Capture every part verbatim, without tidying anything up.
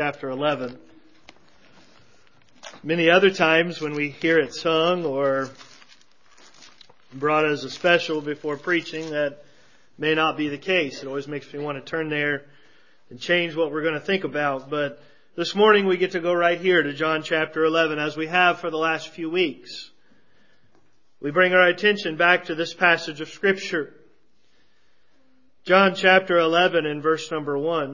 chapter eleven. Many other times when we hear it sung or brought as a special before preaching, that may not be the case. It always makes me want to turn there and change what we're going to think about. But this morning we get to go right here to John chapter eleven, as we have for the last few weeks. We bring our attention back to this passage of Scripture. John chapter eleven and verse number one.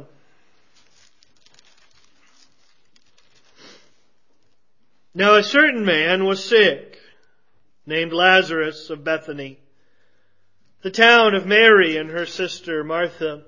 Now a certain man was sick, named Lazarus of Bethany, the town of Mary and her sister Martha.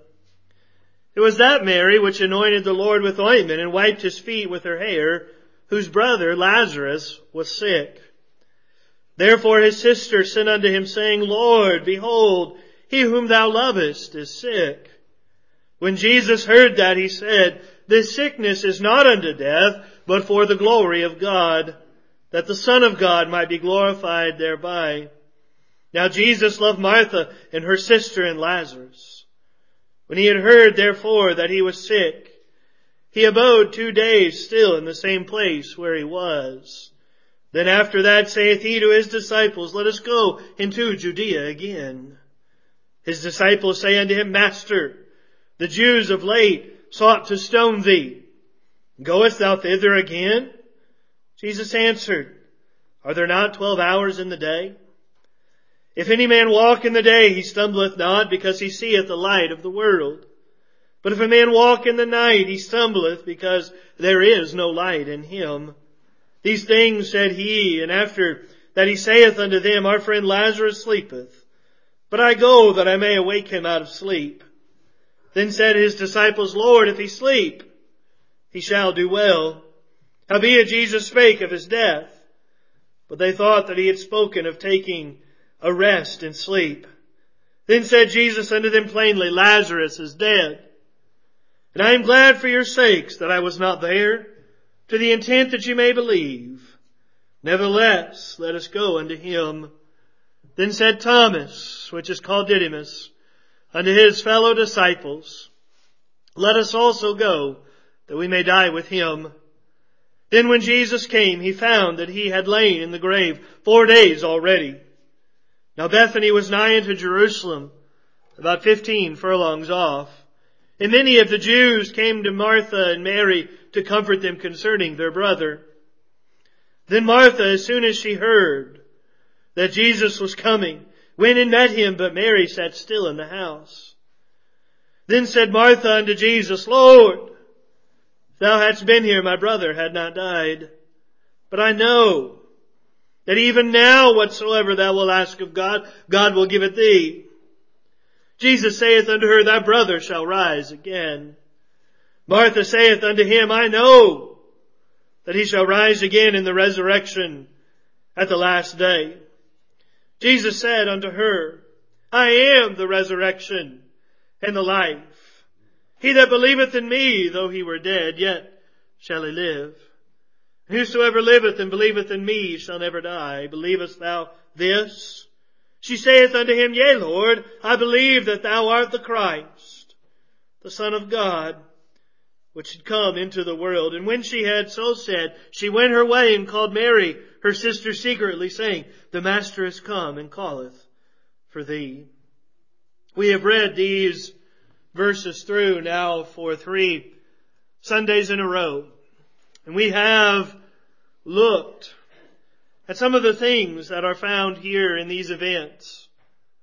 It was that Mary which anointed the Lord with ointment and wiped his feet with her hair, whose brother Lazarus was sick. Therefore his sister sent unto him, saying, Lord, behold, he whom thou lovest is sick. When Jesus heard that, he said, This sickness is not unto death, but for the glory of God, that the Son of God might be glorified thereby. Now Jesus loved Martha and her sister and Lazarus. When he had heard, therefore, that he was sick, he abode two days still in the same place where he was. Then after that saith he to his disciples, Let us go into Judea again. His disciples say unto him, Master, the Jews of late sought to stone thee. Goest thou thither again? Jesus answered, Are there not twelve hours in the day? If any man walk in the day, he stumbleth not, because he seeth the light of the world. But if a man walk in the night, he stumbleth, because there is no light in him. These things said he, and after that he saith unto them, Our friend Lazarus sleepeth, but I go that I may awake him out of sleep. Then said his disciples, Lord, if he sleep, he shall do well. Howbeit Jesus spake of his death, but they thought that he had spoken of taking a rest and sleep. Then said Jesus unto them plainly, Lazarus is dead. And I am glad for your sakes that I was not there, to the intent that you may believe. Nevertheless, let us go unto him. Then said Thomas, which is called Didymus, unto his fellow disciples, Let us also go, that we may die with him. Then when Jesus came, he found that he had lain in the grave four days already. Now Bethany was nigh unto Jerusalem, about fifteen furlongs off. And many of the Jews came to Martha and Mary to comfort them concerning their brother. Then Martha, as soon as she heard that Jesus was coming, went and met him, but Mary sat still in the house. Then said Martha unto Jesus, Lord, if thou hadst been here, my brother had not died. But I know that even now whatsoever thou wilt ask of God, God will give it thee. Jesus saith unto her, Thy brother shall rise again. Martha saith unto him, I know that he shall rise again in the resurrection at the last day. Jesus said unto her, I am the resurrection and the life. He that believeth in me, though he were dead, yet shall he live. And whosoever liveth and believeth in me shall never die. Believest thou this? She saith unto him, Yea, Lord, I believe that thou art the Christ, the Son of God, which should come into the world. And when she had so said, she went her way and called Mary, her sister, secretly, saying, The Master is come and calleth for thee. We have read these verses through now for three Sundays in a row. And we have looked at some of the things that are found here in these events,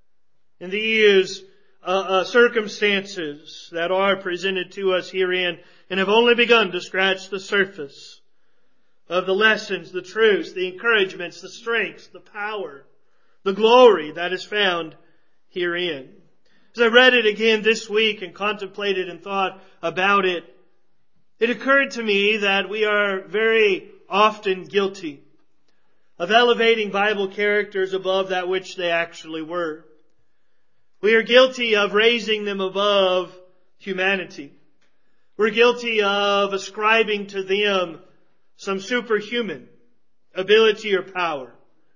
in these uh, uh, circumstances that are presented to us herein, and have only begun to scratch the surface of the lessons, the truths, the encouragements, the strengths, the power, the glory that is found herein. As I read it again this week and contemplated and thought about it, it occurred to me that we are very often guilty of elevating Bible characters above that which they actually were. We are guilty of raising them above humanity. We're guilty of ascribing to them some superhuman ability or power.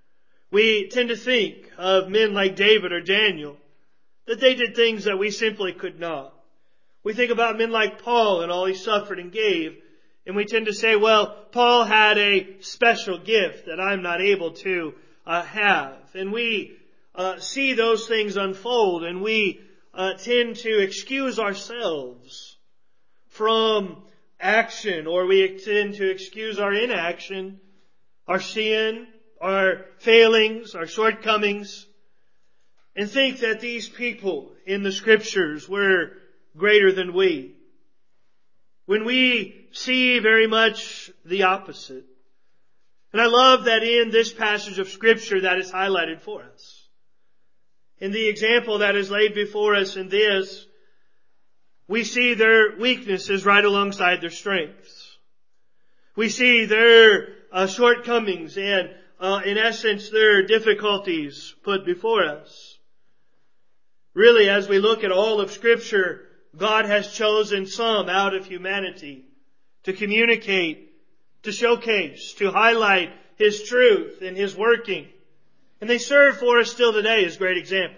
We tend to think of men like David or Daniel, that they did things that we simply could not. We think about men like Paul and all he suffered and gave, And we tend to say, well, Paul had a special gift that I'm not able to uh, have. And we uh, see those things unfold, and we uh, tend to excuse ourselves from action, or we tend to excuse our inaction, our sin, our failings, our shortcomings, and think that these people in the Scriptures were greater than we, when we see very much the opposite. And I love that in this passage of Scripture that is highlighted for us. In the example that is laid before us in this, we see their weaknesses right alongside their strengths. We see their uh, shortcomings and, uh, in essence, their difficulties put before us. Really, as we look at all of Scripture, God has chosen some out of humanity to communicate, to showcase, to highlight His truth and His working. And they serve for us still today as great examples.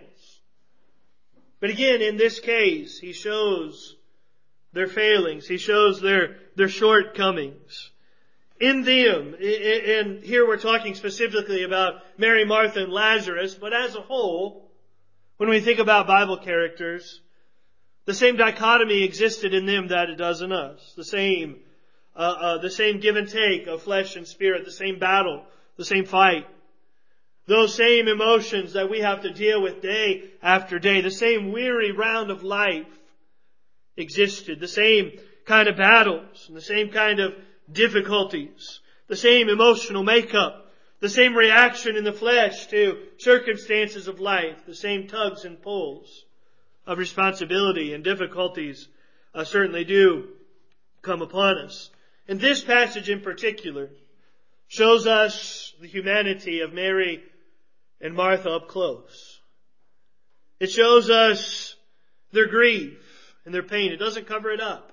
But again, in this case, He shows their failings. He shows their, their shortcomings. In them, and here we're talking specifically about Mary, Martha, and Lazarus, but as a whole, when we think about Bible characters, the same dichotomy existed in them that it does in us. The same, uh, uh, the same give and take of flesh and spirit, the same battle, the same fight. Those same emotions that we have to deal with day after day, the same weary round of life existed. The same kind of battles and the same kind of difficulties, the same emotional makeup, the same reaction in the flesh to circumstances of life, the same tugs and pulls of responsibility and difficulties uh, certainly do come upon us. And this passage in particular shows us the humanity of Mary and Martha up close. It shows us their grief and their pain. It doesn't cover it up.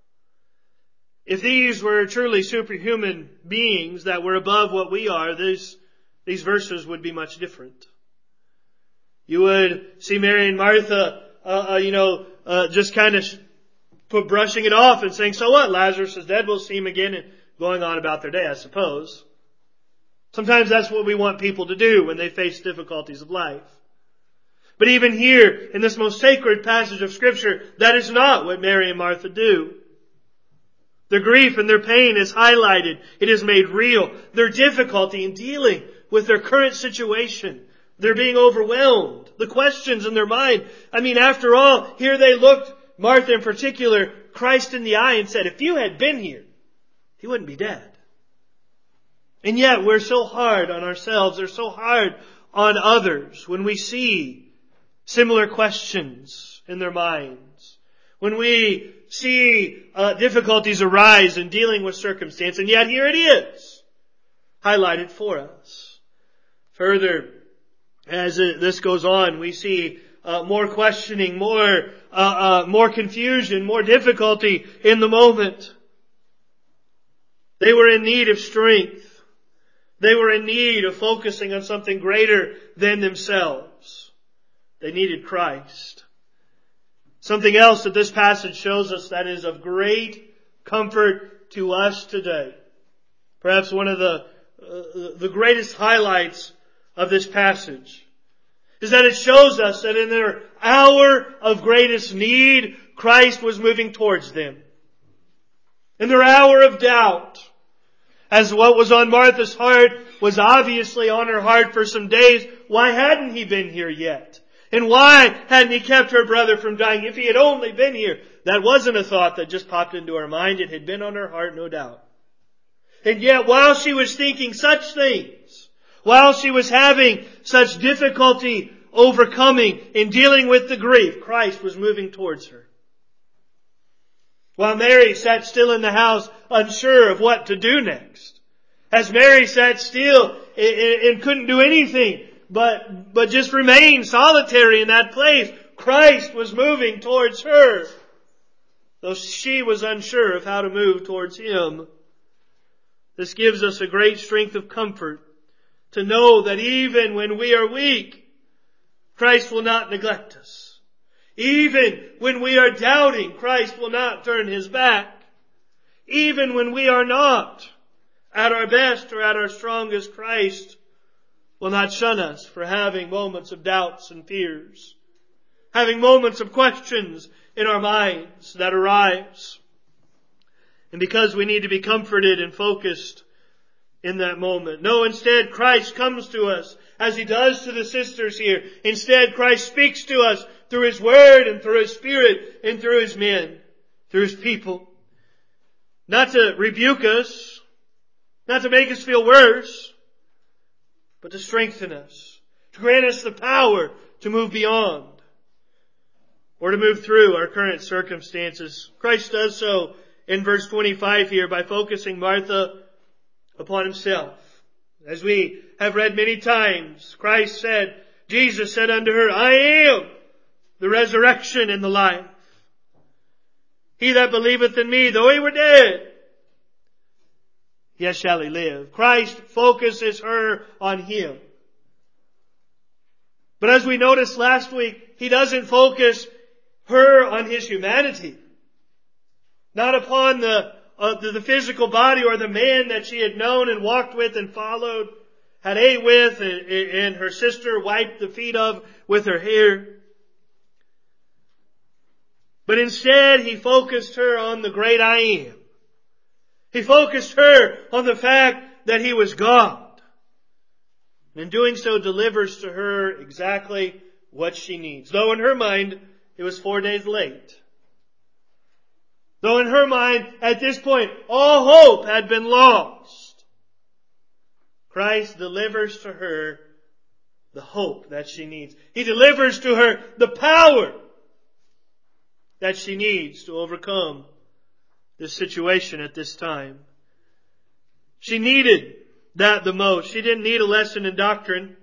If these were truly superhuman beings that were above what we are, these, these verses would be much different. You would see Mary and Martha Uh, uh, you know, uh, just kind of put brushing it off and saying, so what? Lazarus is dead. We'll see him again, and going on about their day, I suppose. Sometimes that's what we want people to do when they face difficulties of life. But even here, in this most sacred passage of Scripture, that is not what Mary and Martha do. Their grief and their pain is highlighted. It is made real. Their difficulty in dealing with their current situation. They're being overwhelmed. The questions in their mind. I mean, after all, here they looked, Martha in particular, Christ in the eye and said, if you had been here, He wouldn't be dead. And yet we're so hard on ourselves, or so hard on others when we see similar questions in their minds. When we see uh, difficulties arise in dealing with circumstance, and yet here it is, highlighted for us. Further, as this goes on, we see uh, more questioning, more uh, uh, more confusion, more difficulty in the moment. They were in need of strength. They were in need of focusing on something greater than themselves. They needed Christ. Something else that this passage shows us that is of great comfort to us today. Perhaps one of the uh, the greatest highlights of this passage is that it shows us that in their hour of greatest need, Christ was moving towards them. In their hour of doubt, as what was on Martha's heart was obviously on her heart for some days, why hadn't He been here yet? And why hadn't He kept her brother from dying? If He had only been here. That wasn't a thought that just popped into her mind. It had been on her heart, no doubt. And yet, while she was thinking such things, while she was having such difficulty overcoming in dealing with the grief, Christ was moving towards her. While Mary sat still in the house, unsure of what to do next. As Mary sat still and couldn't do anything but, but just remain solitary in that place, Christ was moving towards her. Though she was unsure of how to move towards Him. This gives us a great strength of comfort to know that even when we are weak, Christ will not neglect us. Even when we are doubting, Christ will not turn His back. even when we are not at our best or at our strongest, Christ will not shun us for having moments of doubts and fears, having moments of questions in our minds that arise. And because we need to be comforted and focused in that moment. No, instead Christ comes to us as He does to the sisters here. Instead Christ speaks to us through His Word and through His Spirit and through His men, through His people. Not to rebuke us, not to make us feel worse, but to strengthen us, to grant us the power to move beyond or to move through our current circumstances. Christ does so in verse twenty-five here by focusing Martha upon Himself. As we have read many times, Christ said, Jesus said unto her, I am the resurrection and the life. He that believeth in me, though he were dead, yet shall he live. Christ focuses her on Him. But as we noticed last week, He doesn't focus her on His humanity. Not upon the, uh, the, the physical body or the man that she had known and walked with and followed, had ate with, and, and her sister wiped the feet of with her hair. But instead, He focused her on the great I Am. He focused her on the fact that He was God. And in doing so, delivers to her exactly what she needs. Though in her mind, it was four days late. Though in her mind, at this point, all hope had been lost. Christ delivers to her the hope that she needs. He delivers to her the power that she needs to overcome this situation at this time. She needed that the most. She didn't need a lesson in doctrine.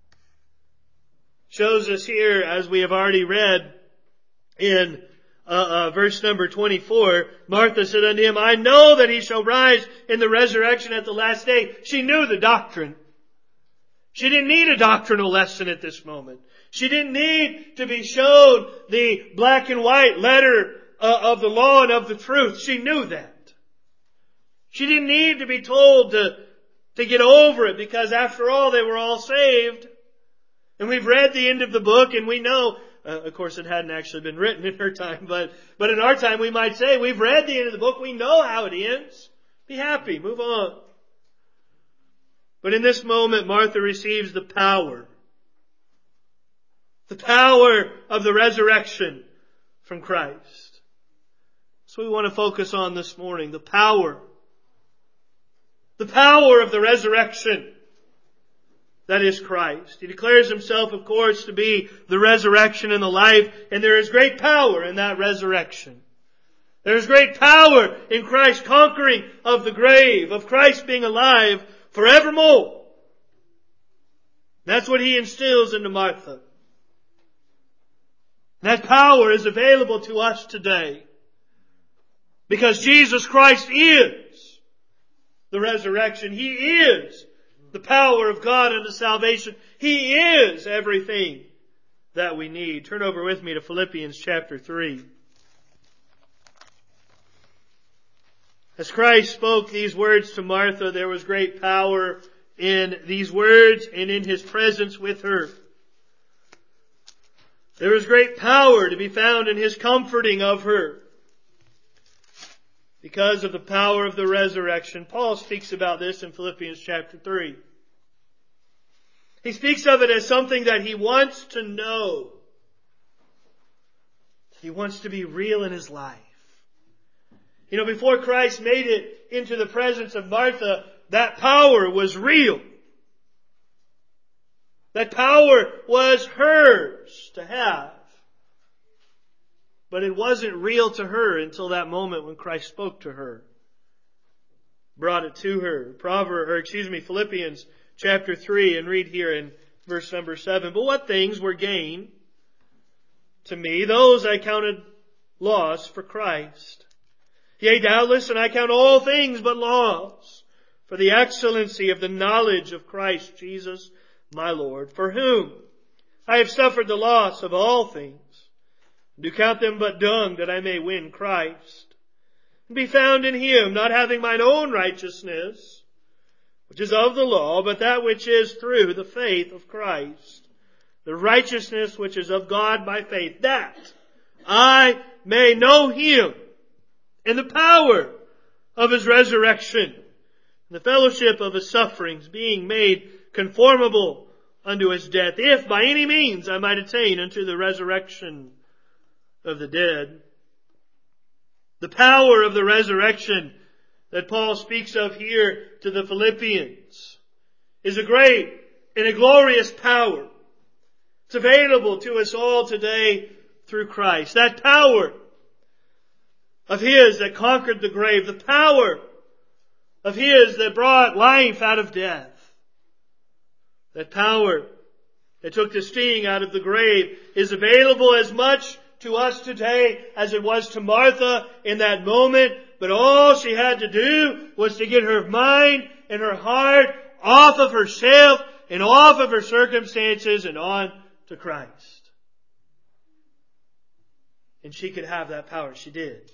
Shows us here, as we have already read in uh, uh, verse number twenty-four, Martha said unto Him, I know that He shall rise in the resurrection at the last day. She knew the doctrine. She didn't need a doctrinal lesson at this moment. She didn't need to be shown the black and white letter uh, of the law and of the truth. She knew that. She didn't need to be told to, to get over it, because after all, they were all saved. And we've read the end of the book, and we know, uh, of course it hadn't actually been written in her time, but, but in our time we might say, we've read the end of the book, we know how it ends. Be happy, move on. But in this moment, Martha receives the power. The power of the resurrection from Christ. So we want to focus on this morning. The power. The power of the resurrection. That is Christ. He declares Himself, of course, to be the resurrection and the life. And there is great power in that resurrection. There is great power in Christ conquering of the grave. Of Christ being alive forevermore. That's what He instills into Martha. That power is available to us today. Because Jesus Christ is the resurrection. He is the power of God unto salvation. He is everything that we need. Turn over with me to Philippians chapter three. As Christ spoke these words to Martha, there was great power in these words and in His presence with her. There was great power to be found in His comforting of her. Because of the power of the resurrection. Paul speaks about this in Philippians chapter three. He speaks of it as something that he wants to know. He wants to be real in his life. You know, before Christ made it into the presence of Martha, that power was real. That power was hers to have. But it wasn't real to her until that moment when Christ spoke to her. Brought it to her. Proverbs, or excuse me, Philippians chapter three, and read here in verse number seven. But what things were gain to me, those I counted loss for Christ. Yea, doubtless, and I count all things but loss for the excellency of the knowledge of Christ Jesus my Lord, for whom I have suffered the loss of all things, do count them but dung, that I may win Christ, be found in Him, not having mine own righteousness, which is of the law, but that which is through the faith of Christ, the righteousness which is of God by faith, that I may know Him and the power of His resurrection, and the fellowship of His sufferings, being made conformable unto His death, if by any means I might attain unto the resurrection of the dead. The power of the resurrection that Paul speaks of here to the Philippians is a great and a glorious power. It's available to us all today through Christ. That power of His that conquered the grave, the power of His that brought life out of death, that power that took the sting out of the grave is available as much to us today as it was to Martha in that moment. But all she had to do was to get her mind and her heart off of herself and off of her circumstances and on to Christ. And she could have that power. She did.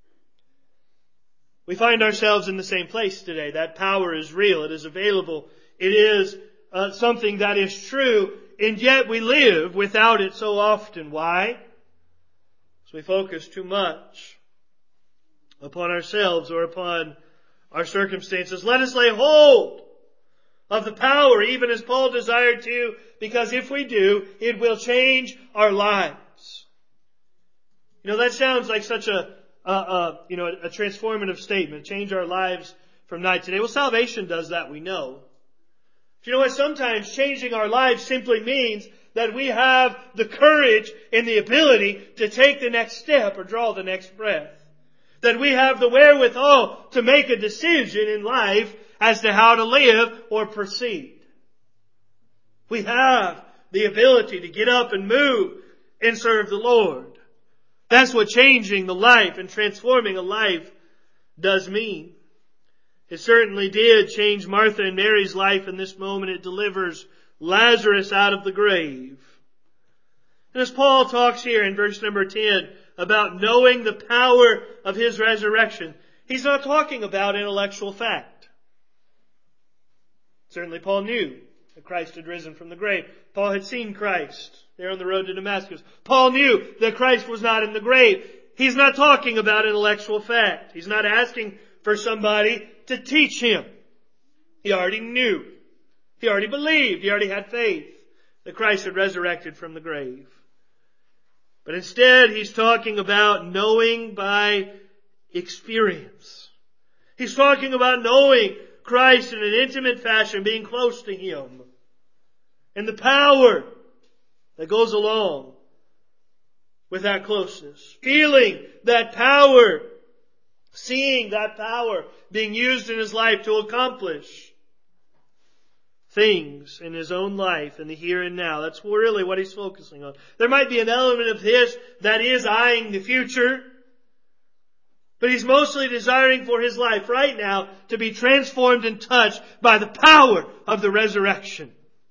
We find ourselves in the same place today. That power is real. It is available. It is uh, something that is true. And yet we live without it so often. Why? Because we focus too much upon ourselves or upon our circumstances. Let us lay hold of the power, even as Paul desired to, because if we do, it will change our lives. You know, that sounds like such a, a, a you know, a transformative statement. Change our lives from night to day. Well, salvation does that, we know. But you know what? Sometimes changing our lives simply means that we have the courage and the ability to take the next step or draw the next breath. That we have the wherewithal to make a decision in life as to how to live or proceed. We have the ability to get up and move and serve the Lord. That's what changing the life and transforming a life does mean. It certainly did change Martha and Mary's life in this moment. It delivers Lazarus out of the grave. And as Paul talks here in verse number ten about knowing the power of His resurrection, he's not talking about intellectual fact. Certainly Paul knew that Christ had risen from the grave. Paul had seen Christ there on the road to Damascus. Paul knew that Christ was not in the grave. He's not talking about intellectual fact. He's not asking for somebody to teach him. He already knew. He already believed. He already had faith that Christ had resurrected from the grave. But instead, he's talking about knowing by experience. He's talking about knowing Christ in an intimate fashion, being close to Him. And the power that goes along with that closeness. Feeling that power. Seeing that power being used in his life to accomplish things in his own life in the here and now. That's really what he's focusing on. There might be an element of this that is eyeing the future, but he's mostly desiring for his life right now to be transformed and touched by the power of the resurrection.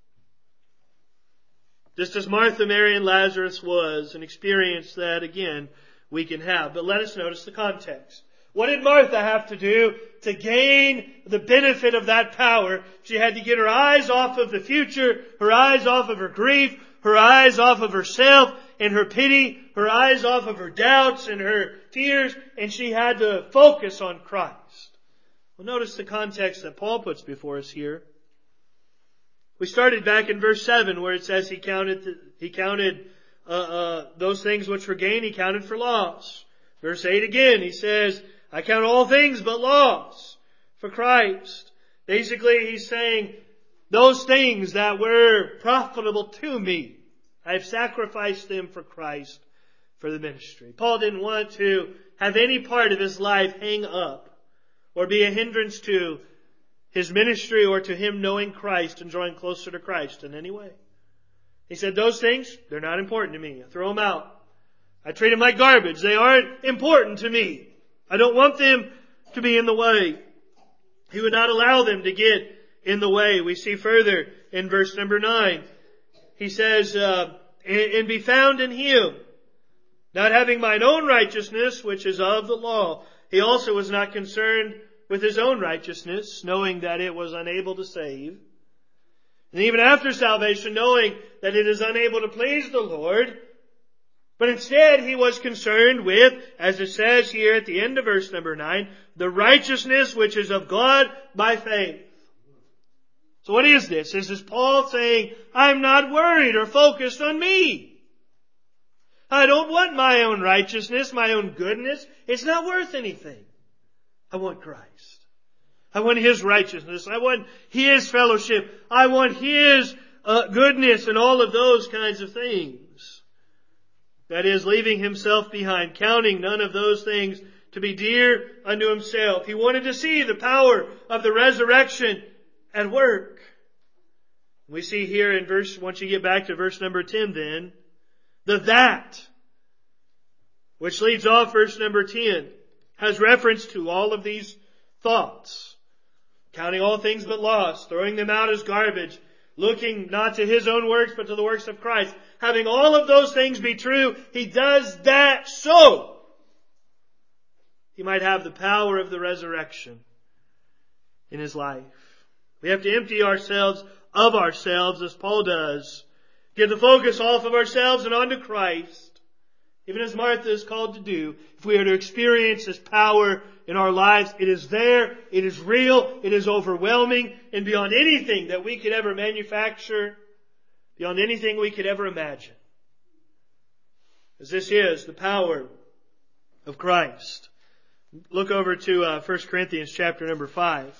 Just as Martha, Mary, and Lazarus was, an experience that, again, we can have. But let us notice the context. What did Martha have to do to gain the benefit of that power? She had to get her eyes off of the future, her eyes off of her grief, her eyes off of herself and her pity, her eyes off of her doubts and her fears, and she had to focus on Christ. Well, notice the context that Paul puts before us here. We started back in verse seven where it says he counted, he counted uh, uh, those things which were gain, he counted for loss. Verse eight again, he says, I count all things but loss for Christ. Basically, he's saying, those things that were profitable to me, I've sacrificed them for Christ, for the ministry. Paul didn't want to have any part of his life hang up or be a hindrance to his ministry or to him knowing Christ and drawing closer to Christ in any way. He said, those things, they're not important to me. I throw them out. I treat them like garbage. They aren't important to me. I don't want them to be in the way. He would not allow them to get in the way. We see further in verse number nine. He says, uh, and be found in Him, not having mine own righteousness, which is of the law. He also was not concerned with his own righteousness, knowing that it was unable to save. And even after salvation, knowing that it is unable to please the Lord. But instead, he was concerned with, as it says here at the end of verse number nine, the righteousness which is of God by faith. So what is this? This is Paul saying, I'm not worried or focused on me. I don't want my own righteousness, my own goodness. It's not worth anything. I want Christ. I want His righteousness. I want His fellowship. I want His uh, goodness and all of those kinds of things. That is, leaving himself behind, counting none of those things to be dear unto himself. He wanted to see the power of the resurrection at work. We see here in verse, once you get back to verse number ten then, the that, which leads off verse number ten, has reference to all of these thoughts. Counting all things but loss, throwing them out as garbage, looking not to his own works but to the works of Christ. Having all of those things be true, he does that so he might have the power of the resurrection in his life. We have to empty ourselves of ourselves as Paul does. Get the focus off of ourselves and onto Christ. Even as Martha is called to do. If we are to experience His power in our lives, it is there, it is real, it is overwhelming, and beyond anything that we could ever manufacture, beyond anything we could ever imagine. As this is the power of Christ. Look over to uh, First Corinthians chapter number five.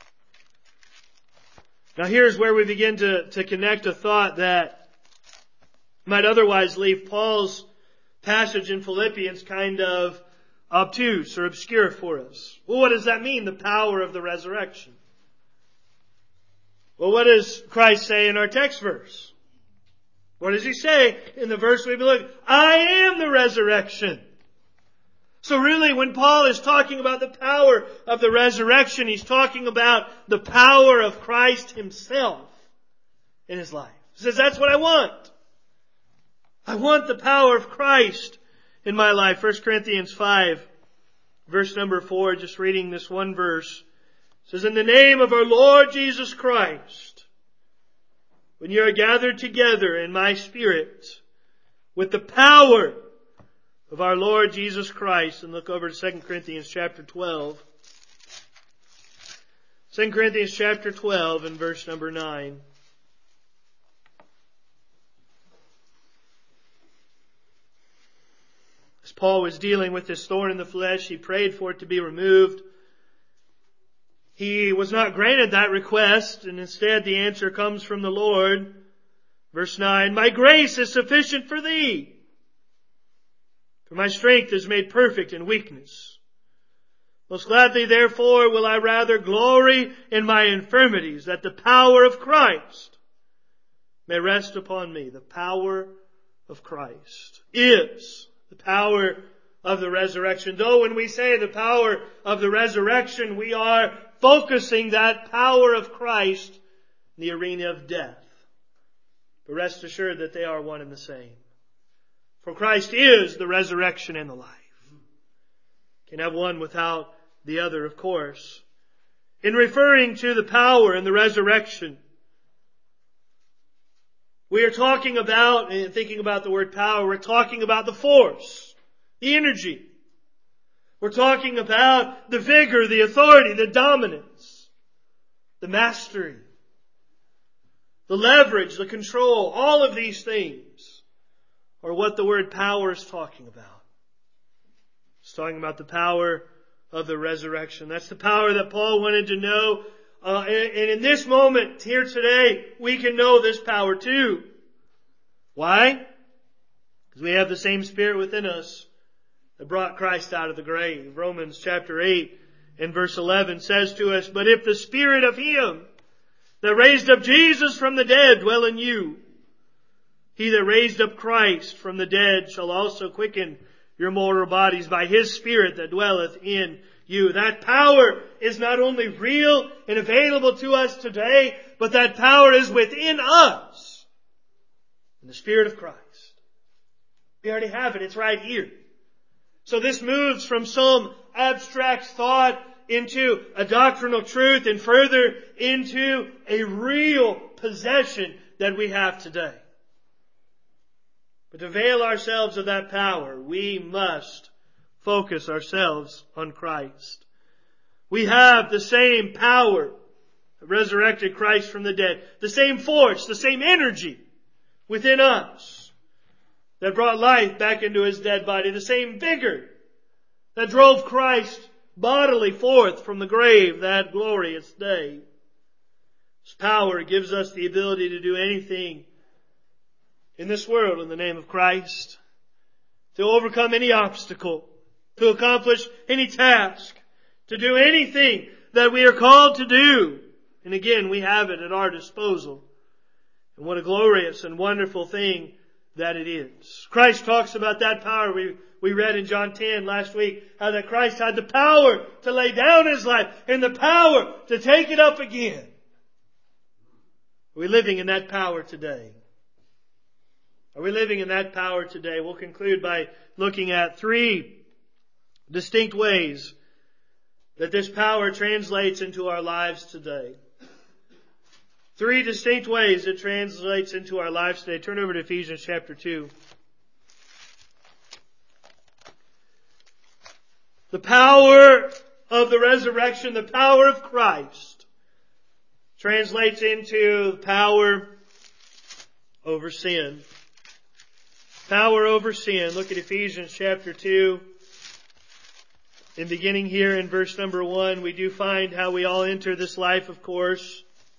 Now here's where we begin to, to connect a thought that might otherwise leave Paul's passage in Philippians kind of obtuse or obscure for us. Well, what does that mean, the power of the resurrection? Well, what does Christ say in our text verse? What does He say in the verse we've been looking at? I am the resurrection. So really, when Paul is talking about the power of the resurrection, he's talking about the power of Christ Himself in his life. He says, that's what I want. I want the power of Christ in my life. First Corinthians five, verse number four, just reading this one verse. It says, in the name of our Lord Jesus Christ, when you are gathered together in my spirit, with the power of our Lord Jesus Christ. And look over to Second Corinthians chapter twelve. Second Corinthians chapter twelve and verse number nine. As Paul was dealing with this thorn in the flesh, he prayed for it to be removed. He was not granted that request, and instead the answer comes from the Lord. Verse nine, my grace is sufficient for thee, for my strength is made perfect in weakness. Most gladly, therefore, will I rather glory in my infirmities, that the power of Christ may rest upon me. The power of Christ is the power of the resurrection. Though when we say the power of the resurrection, we are focusing that power of Christ in the arena of death. But rest assured that they are one and the same. For Christ is the resurrection and the life. Can have one without the other, of course. In referring to the power and the resurrection, we are talking about, and thinking about the word power, we're talking about the force, the energy. We're talking about the vigor, the authority, the dominance, the mastery, the leverage, the control. All of these things are what the word power is talking about. It's talking about the power of the resurrection. That's the power that Paul wanted to know. Uh, and, and in this moment, here today, we can know this power too. Why? Because we have the same Spirit within us that brought Christ out of the grave. Romans chapter eight and verse eleven says to us, but if the Spirit of Him that raised up Jesus from the dead dwell in you, He that raised up Christ from the dead shall also quicken your mortal bodies by His Spirit that dwelleth in you. That power is not only real and available to us today, but that power is within us in the Spirit of Christ. We already have it. It's right here. So this moves from some abstract thought into a doctrinal truth and further into a real possession that we have today. But to avail ourselves of that power, we must focus ourselves on Christ. We have the same power that resurrected Christ from the dead, the same force, the same energy within us that brought life back into His dead body, the same vigor that drove Christ bodily forth from the grave that glorious day. This power gives us the ability to do anything in this world in the name of Christ, to overcome any obstacle, to accomplish any task, to do anything that we are called to do. And again, we have it at our disposal. And what a glorious and wonderful thing that it is. Christ talks about that power. We, we read in John ten last week how that Christ had the power to lay down His life and the power to take it up again. Are we living in that power today? Are we living in that power today? We'll conclude by looking at three distinct ways that this power translates into our lives today. Three distinct ways it translates into our lives today. Turn over to Ephesians chapter two. The power of the resurrection, the power of Christ, translates into power over sin. Power over sin. Look at Ephesians chapter two. And beginning here in verse number one, we do find how we all enter this life, of course.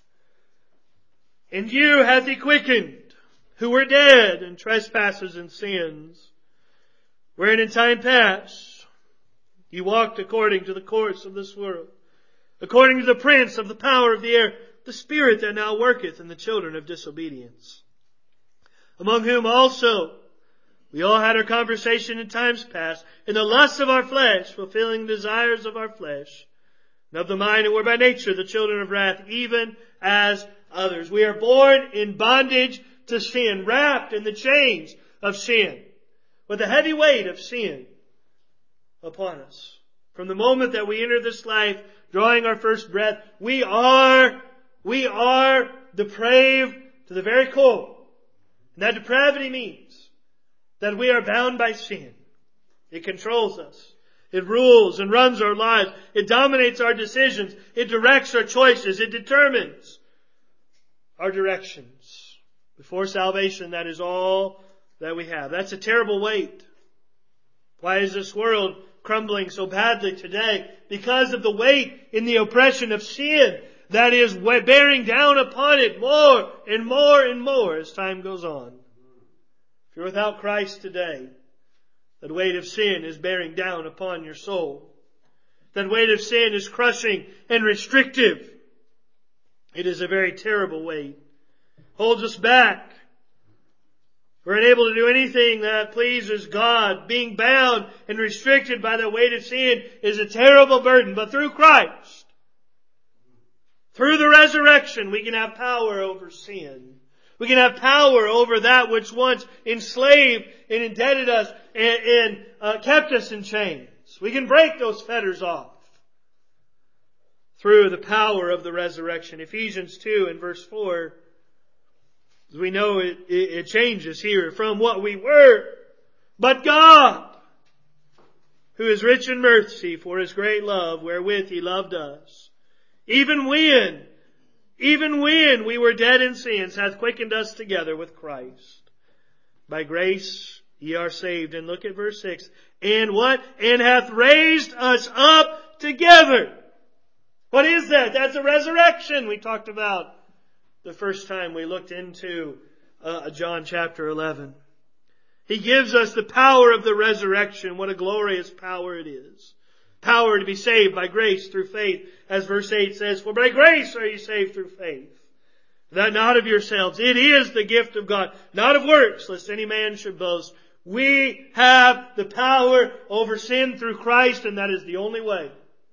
And you hath He quickened, who were dead in trespasses and sins, wherein in time past you walked according to the course of this world, according to the prince of the power of the air, the spirit that now worketh in the children of disobedience, among whom also we all had our conversation in times past, in the lusts of our flesh, fulfilling the desires of our flesh, and of the mind, and were by nature the children of wrath, even as others. We are born in bondage to sin, wrapped in the chains of sin, with the heavy weight of sin upon us. From the moment that we enter this life, drawing our first breath, we are, we are depraved to the very core. And that depravity means that we are bound by sin. It controls us. It rules and runs our lives. It dominates our decisions. It directs our choices. It determines our directions. Before salvation, that is all that we have. That's a terrible weight. Why is this world crumbling so badly today? Because of the weight in the oppression of sin that is bearing down upon it more and more and more as time goes on. If you're without Christ today, that weight of sin is bearing down upon your soul. That weight of sin is crushing and restrictive. It is a very terrible weight. Holds us back. We're unable to do anything that pleases God. Being bound and restricted by the weight of sin is a terrible burden. But through Christ, through the resurrection, we can have power over sin. We can have power over that which once enslaved and indebted us and, and uh, kept us in chains. We can break those fetters off through the power of the resurrection. Ephesians two and verse four, as we know, it, it, it changes here from what we were. But God, who is rich in mercy for His great love, wherewith He loved us, even when, even when we were dead in sins, hath quickened us together with Christ. By grace ye are saved. And look at verse six. And what? And hath raised us up together. What is that? That's a resurrection we talked about the first time we looked into uh, John chapter eleven. He gives us the power of the resurrection. What a glorious power it is. Power to be saved by grace through faith. As verse eight says, for by grace are you saved through faith. That not of yourselves. It is the gift of God. Not of works, lest any man should boast. We have the power over sin through Christ, and that is the only way.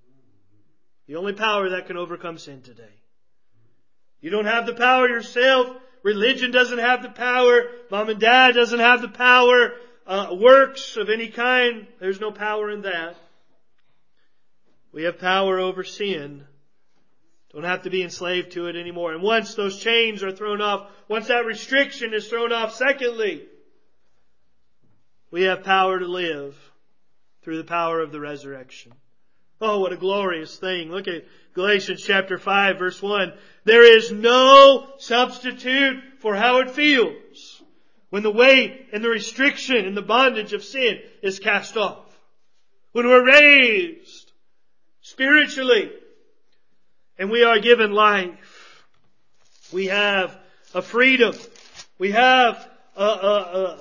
The only power that can overcome sin today. You don't have the power yourself. Religion doesn't have the power. Mom and Dad doesn't have the power. uh, works of any kind. There's no power in that. We have power over sin. Don't have to be enslaved to it anymore. And once those chains are thrown off, once that restriction is thrown off, secondly, we have power to live through the power of the resurrection. Oh, what a glorious thing. Look at Galatians chapter five, verse one. There is no substitute for how it feels when the weight and the restriction and the bondage of sin is cast off. When we're raised spiritually and we are given life. We have a freedom. We have a, a, a,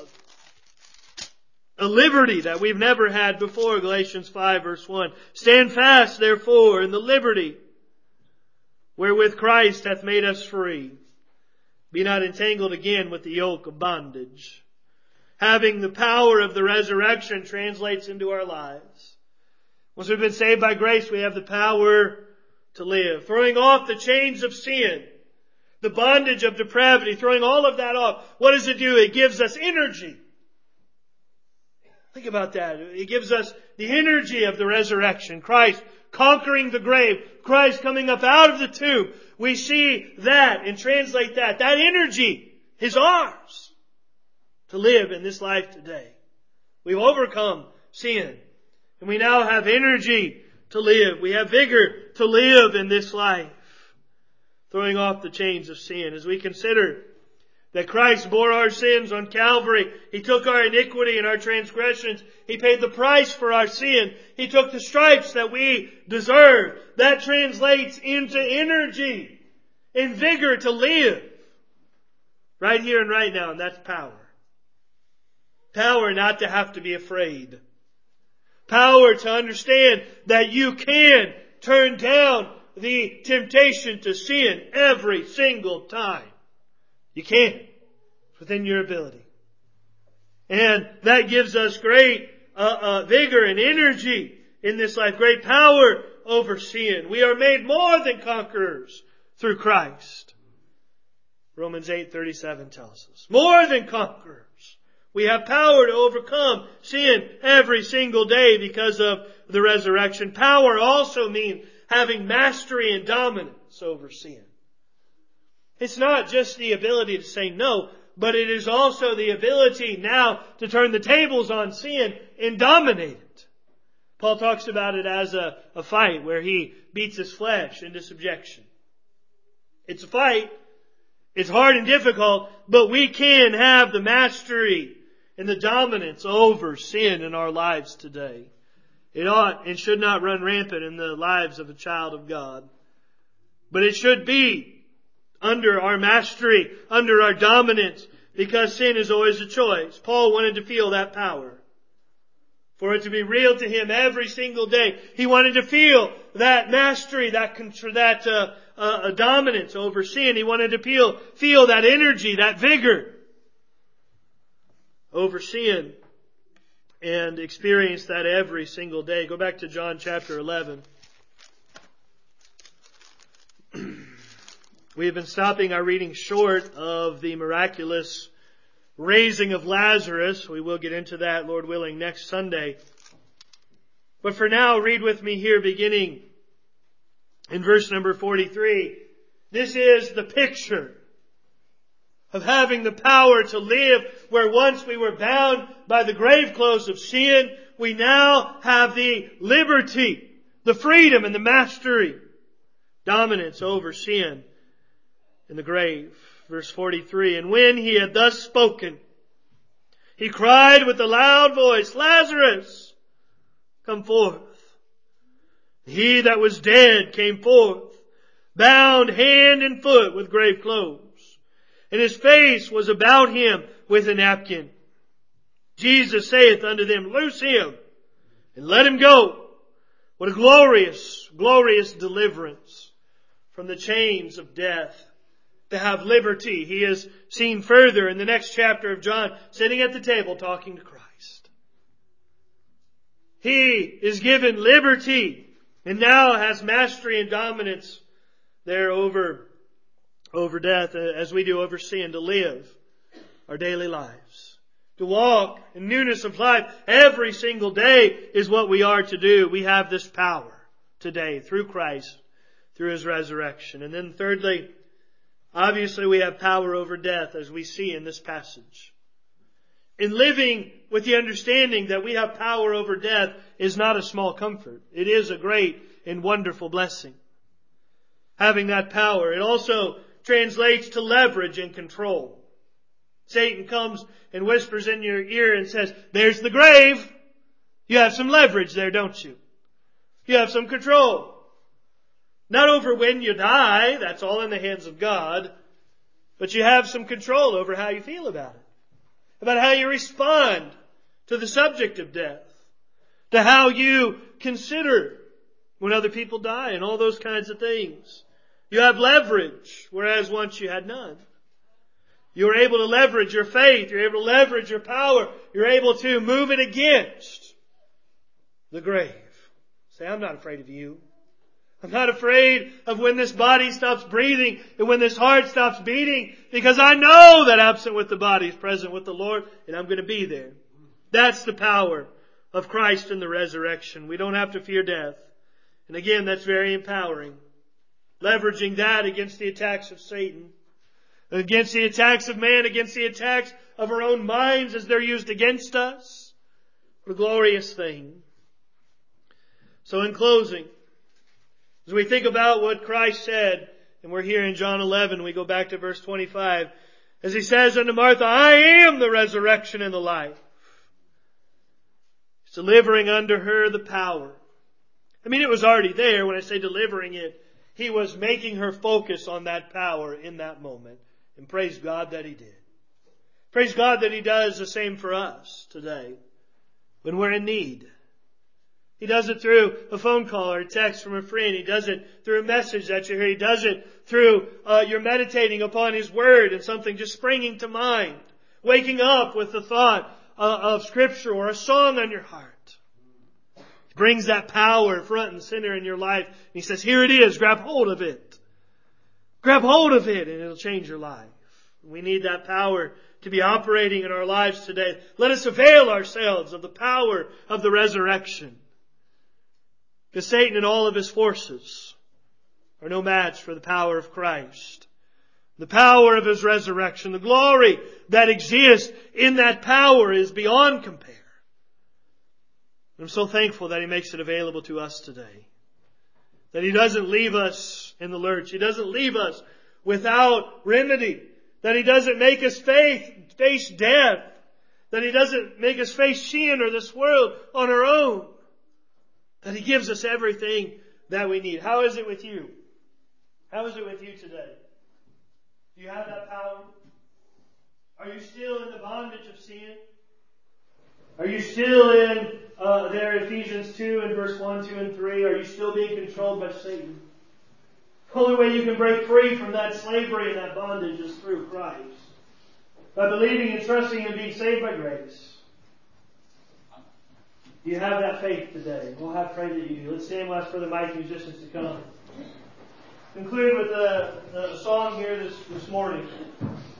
a liberty that we've never had before. Galatians five verse one. Stand fast therefore in the liberty wherewith Christ hath made us free. Be not entangled again with the yoke of bondage. Having the power of the resurrection translates into our lives. Once we've been saved by grace, we have the power to live. Throwing off the chains of sin, the bondage of depravity, throwing all of that off. What does it do? It gives us energy. Think about that. It gives us the energy of the resurrection. Christ conquering the grave. Christ coming up out of the tomb. We see that and translate that. That energy is ours to live in this life today. We've overcome sin. And we now have energy to live. We have vigor to live in this life. Throwing off the chains of sin. As we consider that Christ bore our sins on Calvary. He took our iniquity and our transgressions. He paid the price for our sin. He took the stripes that we deserve. That translates into energy and vigor to live. Right here and right now. And that's power. Power not to have to be afraid. Power to understand that you can turn down the temptation to sin every single time. You can. It's within your ability. And that gives us great uh, uh, vigor and energy in this life. Great power over sin. We are made more than conquerors through Christ. Romans eight thirty-seven tells us. More than conquerors. We have power to overcome sin every single day because of the resurrection. Power also means having mastery and dominance over sin. It's not just the ability to say no, but it is also the ability now to turn the tables on sin and dominate it. Paul talks about it as a, a fight where he beats his flesh into subjection. It's a fight. It's hard and difficult, but we can have the mastery and the dominance over sin in our lives today. It ought and should not run rampant in the lives of a child of God. But it should be under our mastery, under our dominance, because sin is always a choice. Paul wanted to feel that power. For it to be real to him every single day. He wanted to feel that mastery, that that uh, uh, dominance over sin. He wanted to feel, feel that energy, that vigor over sin. And experience that every single day. Go back to John chapter eleven. We have been stopping our reading short of the miraculous raising of Lazarus. We will get into that, Lord willing, next Sunday. But for now, read with me here beginning in verse number forty-three. This is the picture of having the power to live where once we were bound by the grave clothes of sin. We now have the liberty, the freedom and the mastery, dominance over sin in the grave. Verse forty-three, and when he had thus spoken, he cried with a loud voice, Lazarus, come forth. He that was dead came forth, bound hand and foot with grave clothes, and his face was about him with a napkin. Jesus saith unto them, loose him, and let him go. What a glorious, glorious deliverance from the chains of death. To have liberty. He is seen further in the next chapter of John, sitting at the table talking to Christ. He is given liberty and now has mastery and dominance there over, over death, as we do over sin, to live our daily lives. to walk in newness of life every single day is what we are to do. We have this power today through Christ, through His resurrection. And then thirdly, obviously we have power over death, as we see in this passage. In living with the understanding that we have power over death is not a small comfort. It is a great and wonderful blessing. Having that power. It also translates to leverage and control. Satan comes and whispers in your ear and says, there's the grave. You have some leverage there, don't you? You have some control. Not over when you die, that's all in the hands of God, but you have some control over how you feel about it. About how you respond to the subject of death. To how you consider when other people die and all those kinds of things. You have leverage, whereas once you had none. You're able to leverage your faith. You're able to leverage your power. You're able to move it against the grave. Say, I'm not afraid of you. I'm not afraid of when this body stops breathing and when this heart stops beating, because I know that absent with the body is present with the Lord, and I'm going to be there. That's the power of Christ in the resurrection. We don't have to fear death. And again, that's very empowering. Leveraging that against the attacks of Satan, against the attacks of man, against the attacks of our own minds as they're used against us. What a glorious thing. So in closing, as we think about what Christ said, and we're here in John eleven, we go back to verse twenty-five, as He says unto Martha, I am the resurrection and the life. He's delivering unto her the power. I mean, it was already there. When I say delivering it, He was making her focus on that power in that moment. And praise God that He did. Praise God that He does the same for us today when we're in need. He does it through a phone call or a text from a friend. He does it through a message that you hear. He does it through uh, you're meditating upon His Word and something just springing to mind. Waking up with the thought uh, of Scripture or a song on your heart. He brings that power front and center in your life. And He says, here it is. Grab hold of it. Grab hold of it and it'll change your life. We need that power to be operating in our lives today. Let us avail ourselves of the power of the resurrection. Because Satan and all of his forces are no match for the power of Christ. The power of His resurrection, the glory that exists in that power is beyond compare. I'm so thankful that He makes it available to us today. That He doesn't leave us in the lurch. He doesn't leave us without remedy. That He doesn't make us face, face death. That He doesn't make us face sin or this world on our own. That He gives us everything that we need. How is it with you? How is it with you today? Do you have that power? Are you still in the bondage of sin? Are you still in uh, there Ephesians two and verse one, two, and three? Are you still being controlled by Satan? The only way you can break free from that slavery and that bondage is through Christ. By believing and trusting and being saved by grace. Do you have that faith today? We'll have pray that you do. Let's stand last for the mighty musicians to come. Conclude with a, a song here this, this morning.